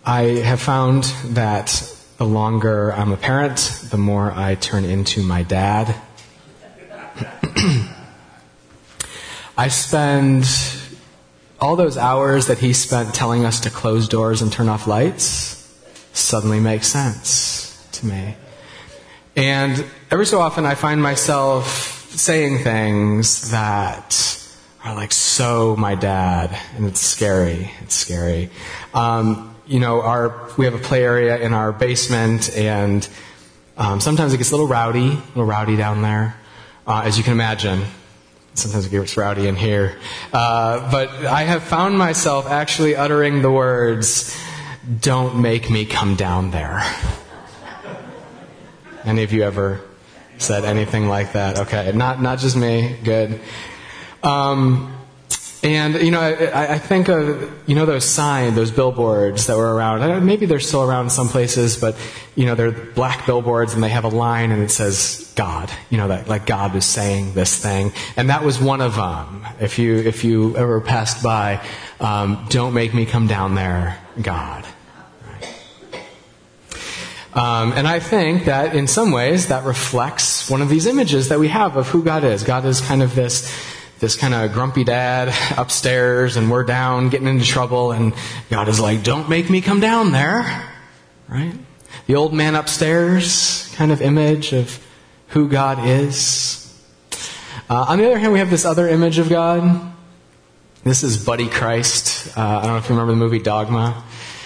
I have found that the longer I'm a parent, the more I turn into my dad. I spend all those hours that he spent telling us to close doors and turn off lights suddenly make sense to me. And every so often I find myself saying things that are like so my dad, and it's scary. It's scary. We have a play area in our basement, and sometimes it gets a little rowdy down there, as you can imagine. Sometimes it gets rowdy in here. But I have found myself actually uttering the words, "Don't make me come down there." Any of you ever said anything like that? Okay, not just me. Good. I think of, those signs, those billboards that were around. Maybe they're still around in some places, but, they're black billboards and they have a line and it says God. That like God is saying this thing. And that was one of them. If you ever passed by, "Don't make me come down there, God." And I think that in some ways that reflects one of these images that we have of who God is. God is kind of this kind of grumpy dad upstairs, and we're down getting into trouble, and God is like, "Don't make me come down there." Right? The old man upstairs kind of image of who God is. On the other hand, we have this other image of God. This is Buddy Christ. I don't know if you remember the movie Dogma.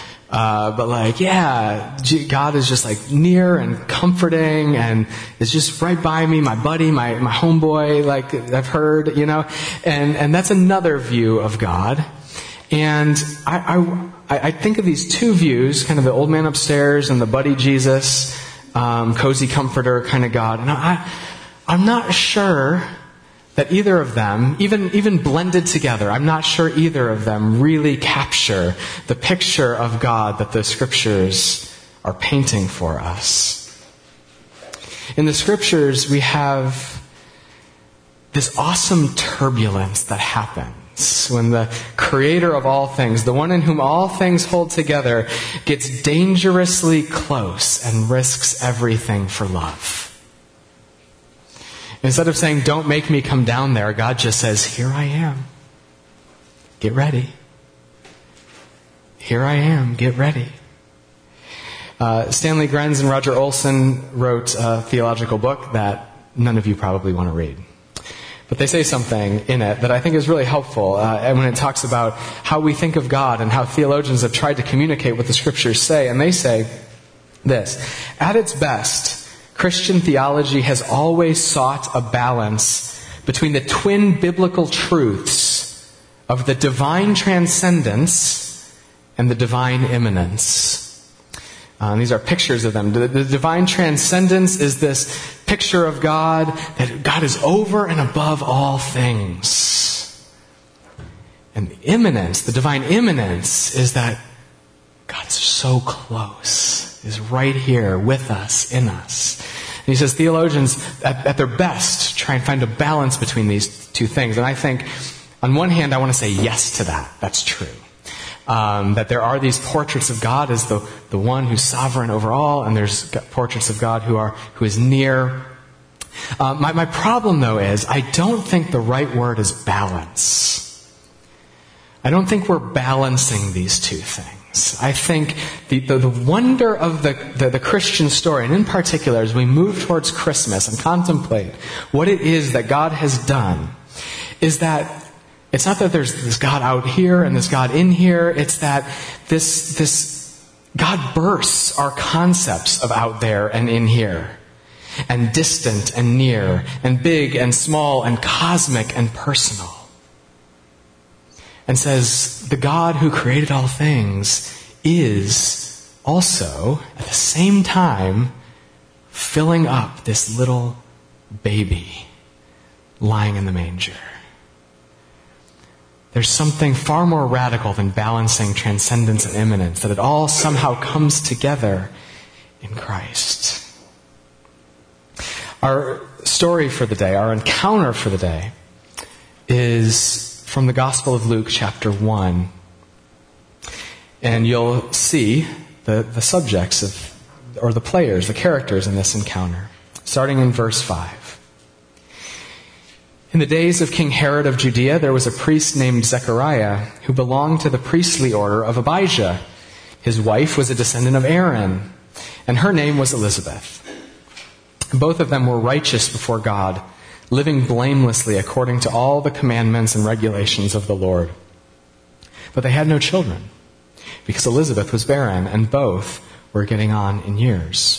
God is just like near and comforting and is just right by me, my buddy, my homeboy, like I've heard, and that's another view of God. And I think of these two views, kind of the old man upstairs and the buddy Jesus, cozy comforter kind of God. And I'm not sure that either of them, even blended together, I'm not sure either of them really capture the picture of God that the Scriptures are painting for us. In the Scriptures, we have this awesome turbulence that happens when the Creator of all things, the one in whom all things hold together, gets dangerously close and risks everything for love. Instead of saying, "Don't make me come down there," God just says, "Here I am. Get ready. Here I am. Get ready." Stanley Grenz and Roger Olson wrote a theological book that none of you probably want to read. But they say something in it that I think is really helpful and when it talks about how we think of God and how theologians have tried to communicate what the Scriptures say. And they say this: at its best, Christian theology has always sought a balance between the twin biblical truths of the divine transcendence and the divine immanence. These are pictures of them. The divine transcendence is this picture of God, that God is over and above all things. And the immanence, the divine immanence, is that God's so close, is right here with us, in us. And he says theologians, at their best, try and find a balance between these two things. And I think, on one hand, I want to say yes to that. That's true. That there are these portraits of God as the one who's sovereign over all, and there's portraits of God who is near. My problem, though, is I don't think the right word is balance. I don't think we're balancing these two things. I think the wonder of the Christian story, and in particular as we move towards Christmas and contemplate what it is that God has done, is that it's not that there's this God out here and this God in here. It's that this God bursts our concepts of out there and in here, and distant and near, and big and small, and cosmic and personal. And says, the God who created all things is also, at the same time, filling up this little baby lying in the manger. There's something far more radical than balancing transcendence and immanence, that it all somehow comes together in Christ. Our story for the day, our encounter for the day, is from the Gospel of Luke, chapter 1. And you'll see the subjects or the players, the characters in this encounter. Starting in verse 5. In the days of King Herod of Judea, there was a priest named Zechariah who belonged to the priestly order of Abijah. His wife was a descendant of Aaron, and her name was Elizabeth. Both of them were righteous before God, living blamelessly according to all the commandments and regulations of the Lord. But they had no children, because Elizabeth was barren, and both were getting on in years.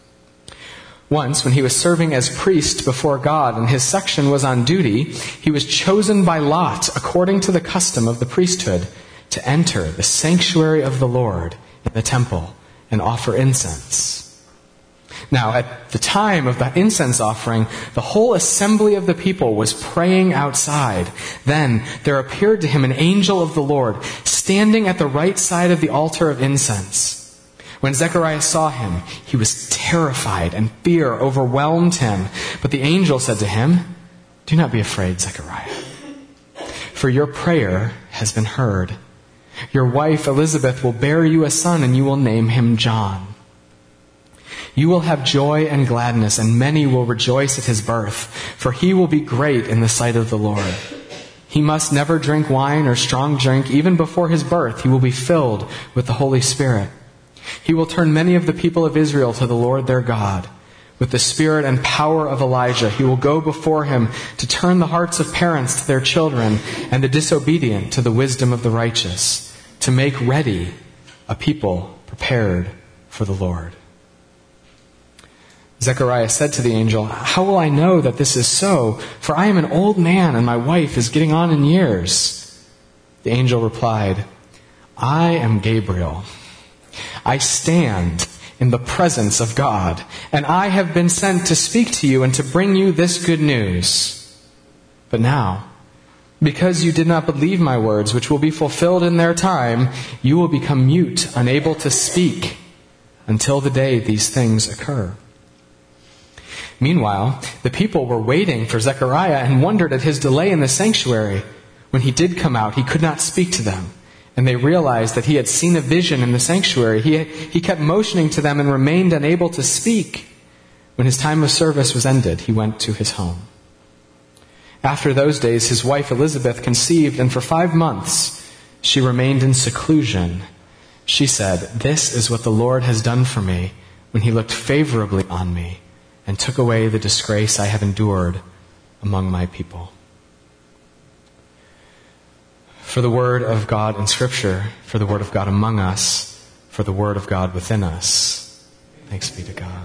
Once, when he was serving as priest before God and his section was on duty, he was chosen by lot, according to the custom of the priesthood, to enter the sanctuary of the Lord in the temple and offer incense. Now, at the time of the incense offering, the whole assembly of the people was praying outside. Then there appeared to him an angel of the Lord, standing at the right side of the altar of incense. When Zechariah saw him, he was terrified, and fear overwhelmed him. But the angel said to him, "Do not be afraid, Zechariah, for your prayer has been heard. Your wife Elizabeth will bear you a son, and you will name him John. You will have joy and gladness, and many will rejoice at his birth, for he will be great in the sight of the Lord. He must never drink wine or strong drink. Even before his birth, he will be filled with the Holy Spirit. He will turn many of the people of Israel to the Lord their God. With the spirit and power of Elijah, he will go before him to turn the hearts of parents to their children and the disobedient to the wisdom of the righteous, to make ready a people prepared for the Lord." Zechariah said to the angel, "How will I know that this is so? For I am an old man and my wife is getting on in years." The angel replied, "I am Gabriel. I stand in the presence of God, and I have been sent to speak to you and to bring you this good news. But now, because you did not believe my words, which will be fulfilled in their time, you will become mute, unable to speak, until the day these things occur." Meanwhile, the people were waiting for Zechariah and wondered at his delay in the sanctuary. When he did come out, he could not speak to them, and they realized that he had seen a vision in the sanctuary. He kept motioning to them and remained unable to speak. When his time of service was ended, he went to his home. After those days, his wife Elizabeth conceived, and for 5 months she remained in seclusion. She said, "This is what the Lord has done for me when he looked favorably on me and took away the disgrace I have endured among my people." For the word of God in Scripture, for the word of God among us, for the word of God within us. Thanks be to God.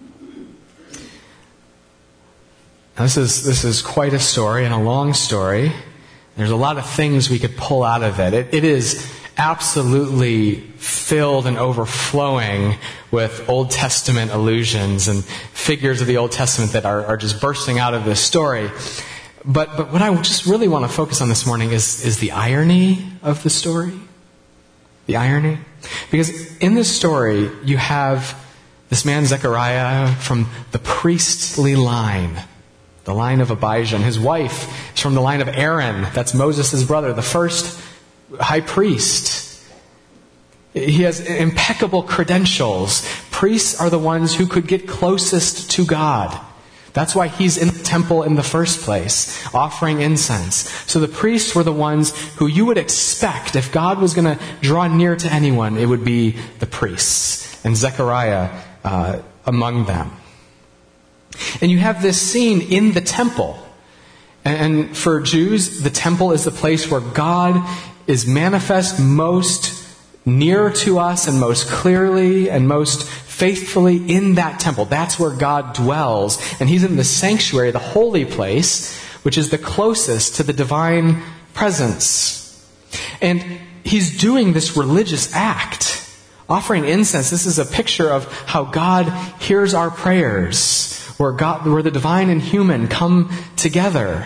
Now, this is quite a story and a long story. There's a lot of things we could pull out of it. It is absolutely filled and overflowing with Old Testament allusions and figures of the Old Testament that are just bursting out of this story. But what I just really want to focus on this morning is the irony of the story. The irony. Because in this story, you have this man Zechariah from the priestly line, the line of Abijah, and his wife is from the line of Aaron. That's Moses' brother, the first high priest. He has impeccable credentials. Priests are the ones who could get closest to God. That's why he's in the temple in the first place, offering incense. So the priests were the ones who you would expect, if God was going to draw near to anyone, it would be the priests. And Zechariah among them. And you have this scene in the temple. And for Jews, the temple is the place where God is manifest most near to us and most clearly and most faithfully in that temple. That's where God dwells. And he's in the sanctuary, the holy place, which is the closest to the divine presence. And he's doing this religious act, offering incense. This is a picture of how God hears our prayers, where the divine and human come together.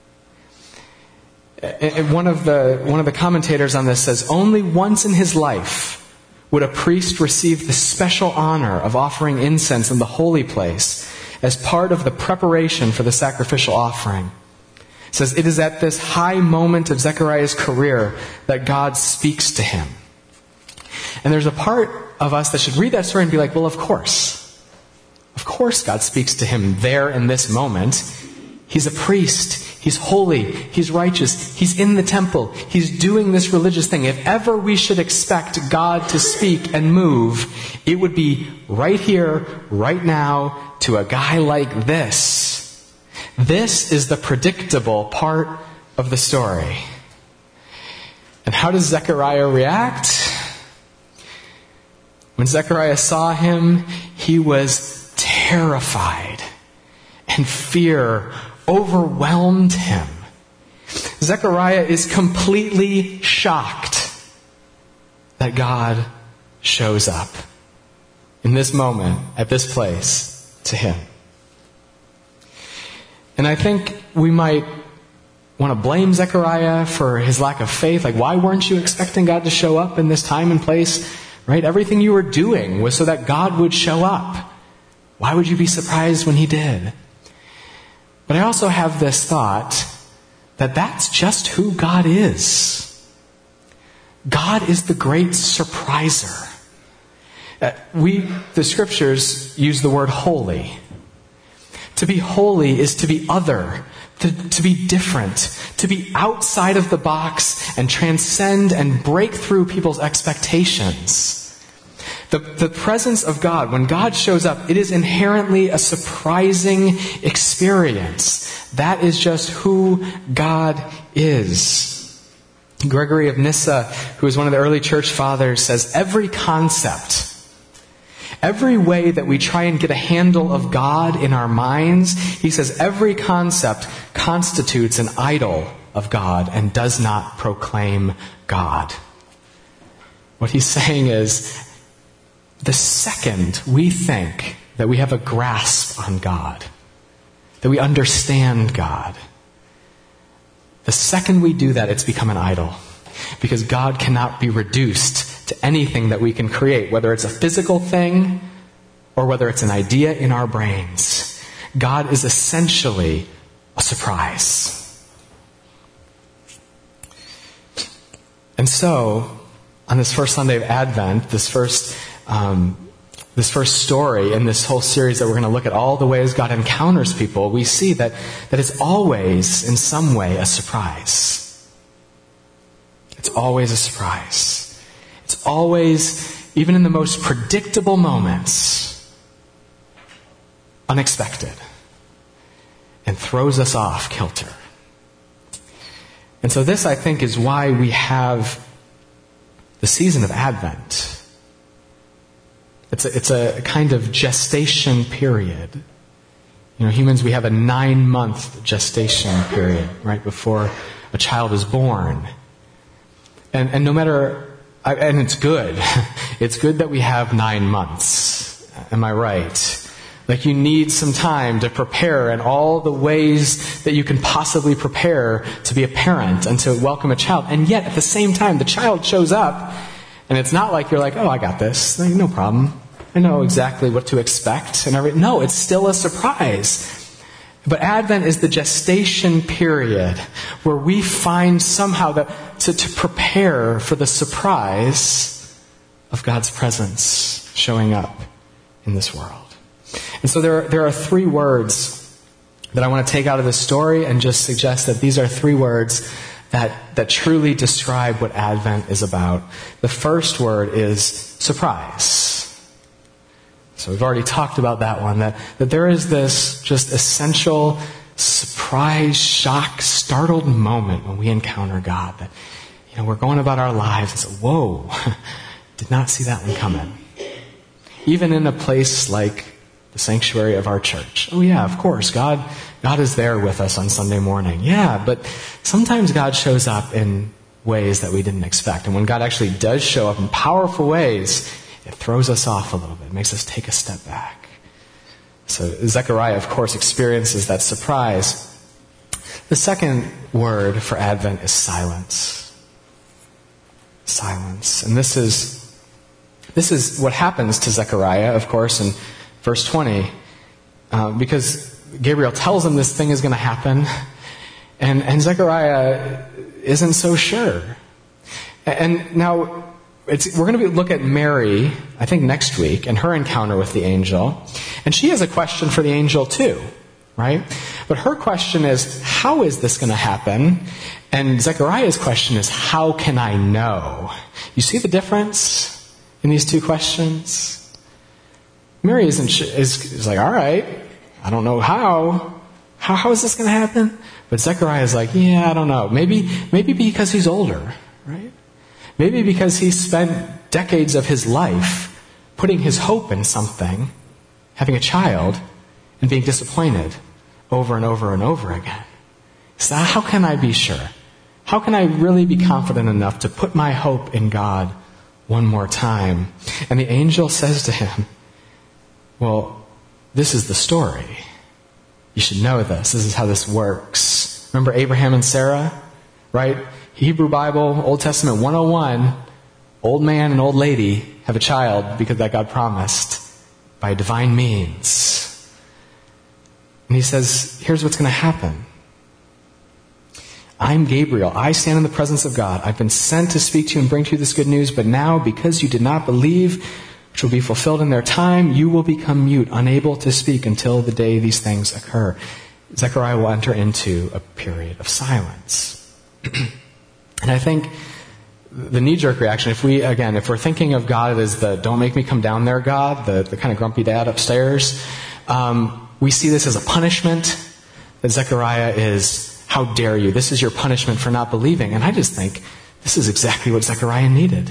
And one of the commentators on this says, only once in his life would a priest receive the special honor of offering incense in the holy place as part of the preparation for the sacrificial offering. It says, it is at this high moment of Zechariah's career that God speaks to him. And there's a part of us that should read that story and be like, well, of course. Of course God speaks to him there in this moment. He's a priest. He's holy. He's righteous. He's in the temple. He's doing this religious thing. If ever we should expect God to speak and move, it would be right here, right now, to a guy like this. This is the predictable part of the story. And how does Zechariah react? When Zechariah saw him, he was terrified, and fear overwhelmed him. Zechariah is completely shocked that God shows up in this moment, at this place, to him. And I think we might want to blame Zechariah for his lack of faith. Like, why weren't you expecting God to show up in this time and place? Right? Everything you were doing was so that God would show up. Why would you be surprised when he did? But I also have this thought that that's just who God is. God is the great surpriser. The scriptures use the word holy. To be holy is to be other, to be different, to be outside of the box and transcend and break through people's expectations. The presence of God, when God shows up, it is inherently a surprising experience. That is just who God is. Gregory of Nyssa, who is one of the early church fathers, says every concept, every way that we try and get a handle of God in our minds, he says every concept constitutes an idol of God and does not proclaim God. What he's saying is, the second we think that we have a grasp on God, that we understand God, the second we do that, it's become an idol. Because God cannot be reduced to anything that we can create, whether it's a physical thing or whether it's an idea in our brains. God is essentially a surprise. And so, on this first Sunday of Advent, this first story in this whole series that we're going to look at all the ways God encounters people, we see that it's always, in some way, a surprise. It's always a surprise. It's always, even in the most predictable moments, unexpected and throws us off kilter. And so this, I think, is why we have the season of Advent. It's a kind of gestation period. You know, humans, we have a 9-month gestation period, right, before a child is born. And no matter, and it's good. It's good that we have 9 months. Am I right? Like, you need some time to prepare in all the ways that you can possibly prepare to be a parent and to welcome a child. And yet, at the same time, the child shows up, and it's not like you're like, oh, I got this. Like, no problem. I know exactly what to expect. No, it's still a surprise. But Advent is the gestation period where we find somehow to prepare for the surprise of God's presence showing up in this world. And so there are 3 words that I want to take out of this story and just suggest that these are 3 words that truly describe what Advent is about. The first word is surprise. So we've already talked about that one, that there is this just essential surprise, shock, startled moment when we encounter God. That, you know, we're going about our lives and say, whoa, did not see that one coming. Even in a place like the sanctuary of our church. Oh yeah, of course, God is there with us on Sunday morning. Yeah, but sometimes God shows up in ways that we didn't expect. And when God actually does show up in powerful ways, it throws us off a little bit. It makes us take a step back. So Zechariah, of course, experiences that surprise. The second word for Advent is silence. Silence. And this is what happens to Zechariah, of course, in verse 20. Because Gabriel tells him this thing is going to happen. And Zechariah isn't so sure. And now, we're going to look at Mary, I think next week, and her encounter with the angel. And she has a question for the angel too, right? But her question is, how is this going to happen? And Zechariah's question is, how can I know? You see the difference in these two questions? Mary is like, all right, I don't know how. How is this going to happen? But Zechariah is like, yeah, I don't know. Maybe because he's older, right? Maybe because he spent decades of his life putting his hope in something, having a child, and being disappointed over and over and over again. So how can I be sure? How can I really be confident enough to put my hope in God one more time? And the angel says to him, well, this is the story. You should know this. This is how this works. Remember Abraham and Sarah? Right? Hebrew Bible, Old Testament 101, old man and old lady have a child because that God promised by divine means. And he says, here's what's going to happen. I'm Gabriel. I stand in the presence of God. I've been sent to speak to you and bring to you this good news, but now, because you did not believe, which will be fulfilled in their time, you will become mute, unable to speak until the day these things occur. Zechariah will enter into a period of silence. And I think the knee-jerk reaction, if we're thinking of God as the don't make me come down there God, the kind of grumpy dad upstairs, we see this as a punishment, that Zechariah is, how dare you? This is your punishment for not believing. And I just think this is exactly what Zechariah needed.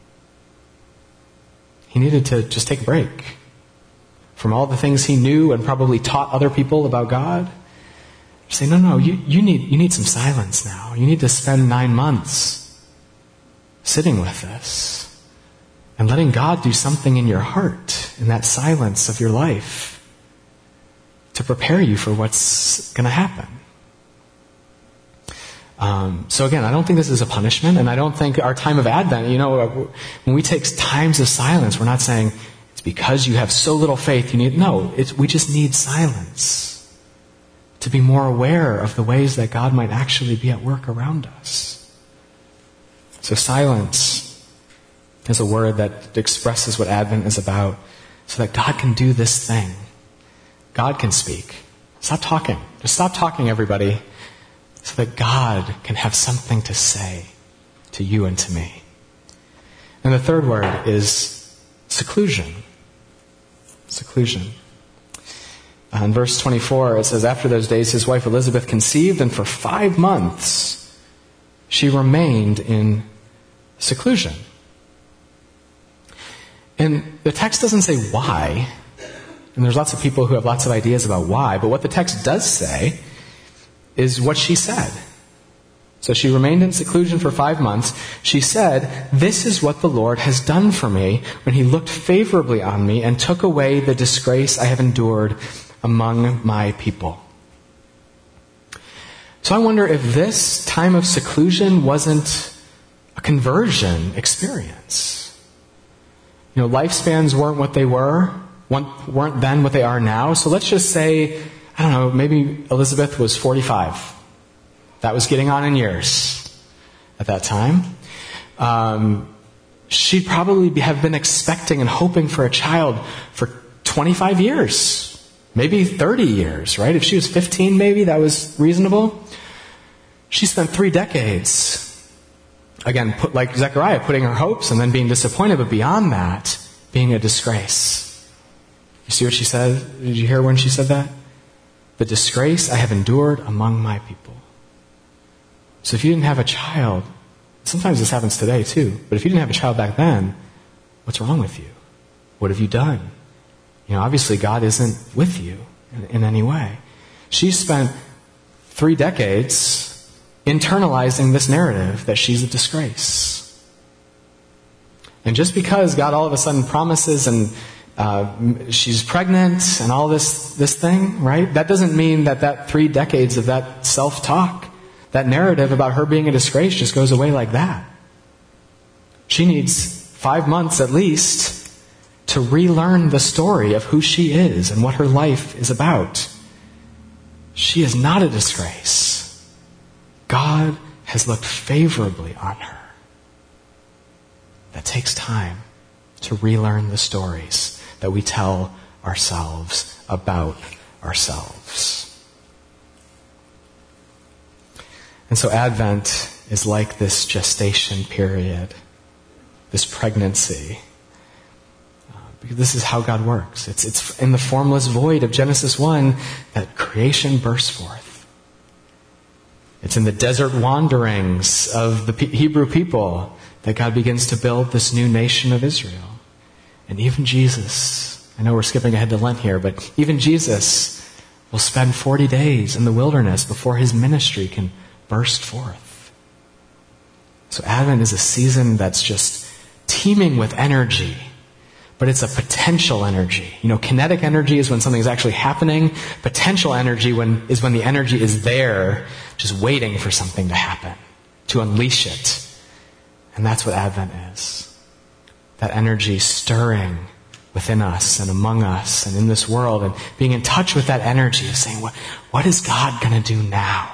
He needed to just take a break from all the things he knew and probably taught other people about God. Say, no, you need some silence now. You need to spend 9 months sitting with this and letting God do something in your heart in that silence of your life to prepare you for what's going to happen. So again, I don't think this is a punishment, and I don't think our time of Advent, when we take times of silence, we're not saying it's because you have so little faith we just need silence to be more aware of the ways that God might actually be at work around us. So silence is a word that expresses what Advent is about, so that God can do this thing. God can speak. Stop talking. Just stop talking, everybody, so that God can have something to say to you and to me. And the third word is seclusion. Seclusion. In verse 24, it says, after those days his wife Elizabeth conceived, and for 5 months she remained in seclusion. And the text doesn't say why, and there's lots of people who have lots of ideas about why, but what the text does say is what she said. So she remained in seclusion for 5 months. She said, this is what the Lord has done for me when he looked favorably on me and took away the disgrace I have endured among my people. So I wonder if this time of seclusion wasn't a conversion experience. Lifespans weren't what they weren't then what they are now. So let's just say, I don't know, maybe Elizabeth was 45. That was getting on in years at that time. She'd probably have been expecting and hoping for a child for 25 years. Maybe 30 years, right? If she was 15, maybe that was reasonable. She spent 3 decades, again, like Zechariah, putting her hopes and then being disappointed, but beyond that, being a disgrace. You see what she said? Did you hear when she said that? The disgrace I have endured among my people. So if you didn't have a child, sometimes this happens today too, but if you didn't have a child back then, what's wrong with you? What have you done? Obviously God isn't with you in any way. She spent 3 decades internalizing this narrative that she's a disgrace. And just because God all of a sudden promises and she's pregnant and all this thing, right? That doesn't mean that 3 decades of that self-talk, that narrative about her being a disgrace just goes away like that. She needs 5 months at least to relearn the story of who she is and what her life is about. She is not a disgrace. God has looked favorably on her. that takes time to relearn the stories that we tell ourselves about ourselves. And so Advent is like this gestation period, this pregnancy. Because this is how God works. It's in the formless void of Genesis 1 that creation bursts forth. It's in the desert wanderings of the Hebrew people that God begins to build this new nation of Israel. And even Jesus, I know we're skipping ahead to Lent here, but even Jesus will spend 40 days in the wilderness before his ministry can burst forth. So Advent is a season that's just teeming with energy. But it's a potential energy. Kinetic energy is when something is actually happening. Potential energy is when the energy is there, just waiting for something to happen, to unleash it. And that's what Advent is. That energy stirring within us and among us and in this world, and being in touch with that energy of saying, what is God going to do now?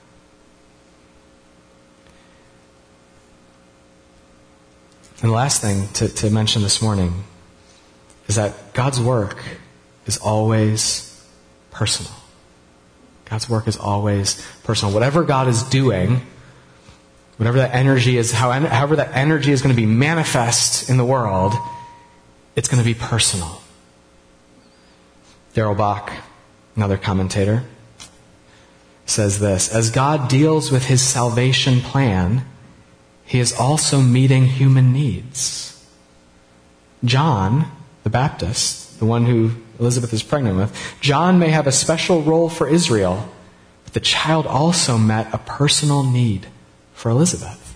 And the last thing to mention this morning is that God's work is always personal. God's work is always personal. Whatever God is doing, whatever that energy is, however that energy is going to be manifest in the world, it's going to be personal. Darrell Bach, another commentator, says this: as God deals with his salvation plan, he is also meeting human needs. John the Baptist, the one who Elizabeth is pregnant with, John may have a special role for Israel, but the child also met a personal need for Elizabeth.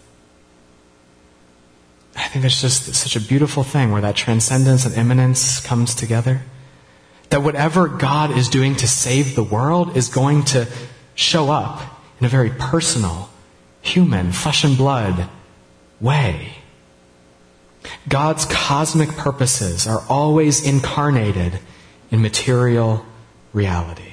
I think it's just such a beautiful thing where that transcendence and immanence comes together. That whatever God is doing to save the world is going to show up in a very personal, human, flesh and blood way. God's cosmic purposes are always incarnated in material reality.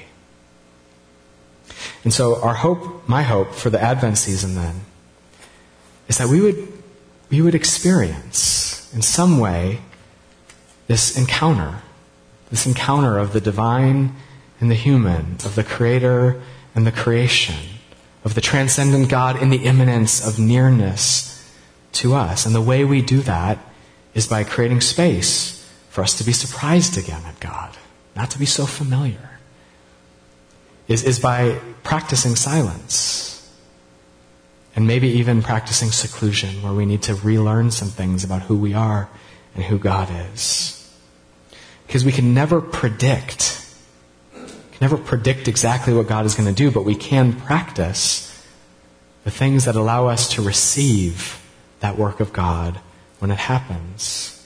And so my hope for the Advent season then, is that we would experience in some way this encounter of the divine and the human, of the Creator and the creation, of the transcendent God in the immanence of nearness to us. And the way we do that is by creating space for us to be surprised again at God, not to be so familiar. Is by practicing silence, and maybe even practicing seclusion, where we need to relearn some things about who we are and who God is. Because we can never predict exactly what God is going to do, but we can practice the things that allow us to receive that work of God when it happens.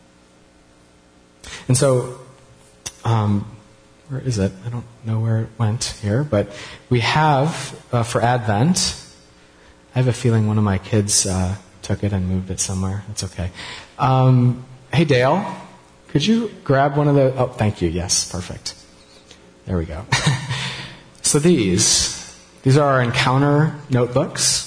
And so, where is it? I don't know where it went here, but we have, for Advent, I have a feeling one of my kids took it and moved it somewhere. That's okay. Hey, Dale, could you grab one of the... Oh, thank you. Yes, perfect. There we go. So these are our encounter notebooks.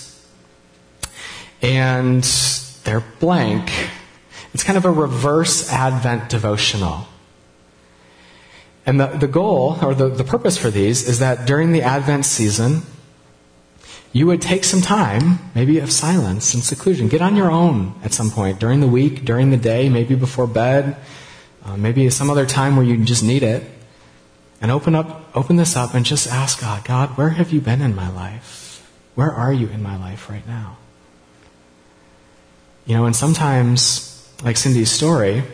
And they're blank. It's kind of a reverse Advent devotional. And the goal, or the purpose for these, is that during the Advent season, you would take some time, maybe of silence and seclusion. Get on your own at some point, during the week, during the day, maybe before bed, maybe some other time where you just need it. And open this up and just ask God, where have you been in my life? Where are you in my life right now? And sometimes, like Cindy's story,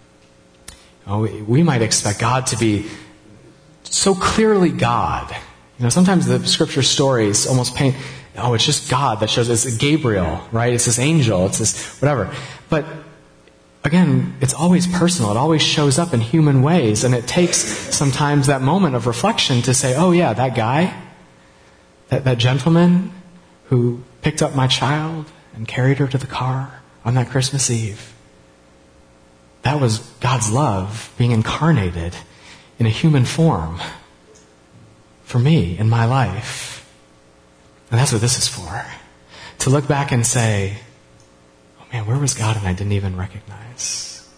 we might expect God to be so clearly God. Sometimes the scripture stories almost paint, it's just God that shows, it's Gabriel, right? It's this angel, it's this whatever. But again, it's always personal. It always shows up in human ways. And it takes sometimes that moment of reflection to say, oh yeah, that guy, that gentleman who picked up my child and carried her to the car on that Christmas Eve. That was God's love being incarnated in a human form for me in my life. And that's what this is for. To look back and say, oh man, where was God? And I didn't even recognize.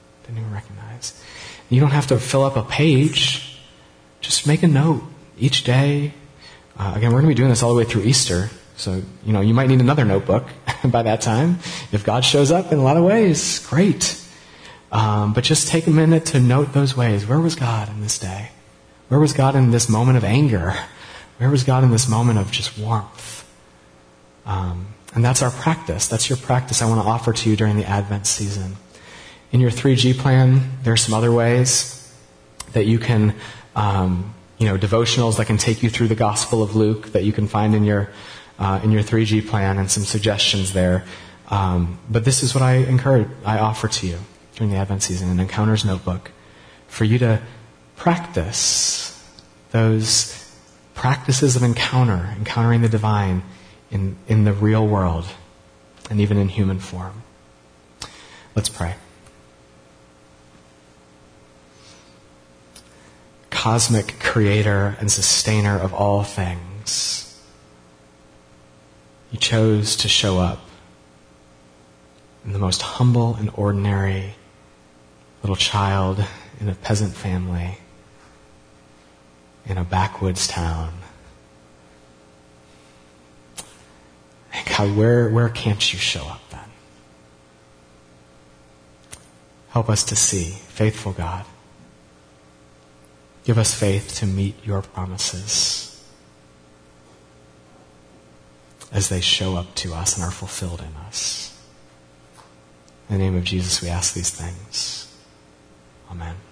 You don't have to fill up a page. Just make a note each day. Again, we're going to be doing this all the way through Easter. So, you might need another notebook by that time. If God shows up in a lot of ways, great. But just take a minute to note those ways. Where was God in this day? Where was God in this moment of anger? Where was God in this moment of just warmth? And that's our practice. That's your practice I want to offer to you during the Advent season. In your 3G plan, there are some other ways that you can, devotionals that can take you through the Gospel of Luke that you can find in your 3G plan, and some suggestions there. But this is what I offer to you during the Advent season, an Encounters notebook, for you to practice those practices of encountering the divine in the real world, and even in human form. Let's pray. Cosmic creator and sustainer of all things, you chose to show up in the most humble and ordinary little child in a peasant family in a backwoods town. And God, where can't you show up then? Help us to see, faithful God. Give us faith to meet your promises as they show up to us and are fulfilled in us. In the name of Jesus, we ask these things. Amen.